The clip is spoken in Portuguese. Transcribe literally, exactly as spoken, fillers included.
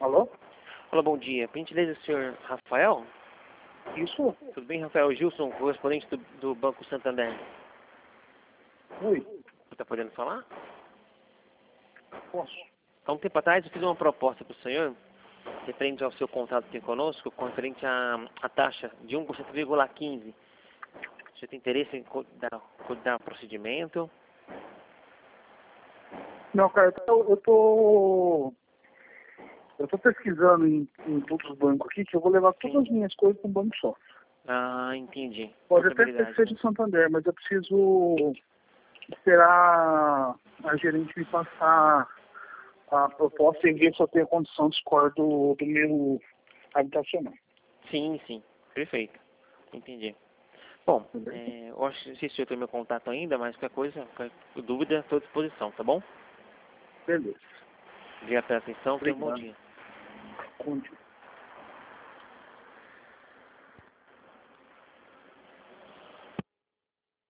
Alô? Olá, bom dia. Por gentileza, senhor Rafael? Isso? Tudo bem, Rafael? Gilson, correspondente do, do Banco Santander. Oi, Você está podendo falar? posso? Há um tempo atrás eu fiz uma proposta para o senhor, referente ao seu contrato aqui conosco, referente à, à taxa de um por cento vírgula quinze. Você tem interesse em coordenar, coordenar o procedimento? Não, cara, eu tô, eu tô, eu tô pesquisando em, em todos os bancos aqui, que eu vou levar todas as minhas coisas para um banco só. Ah, entendi. Pode até ser que Portabilidade, seja né? de Santander, mas eu preciso esperar a gerente me passar a proposta e ver se eu tenho condição de score do, do meu habitacional. Sim, sim. Perfeito. Entendi. Bom, é, eu acho, não sei se o senhor tem meu contato ainda, mas qualquer coisa, qualquer dúvida, estou à disposição, tá bom? Beleza. Obrigado pela atenção, tenha um bom Obrigado. dia. Bom dia.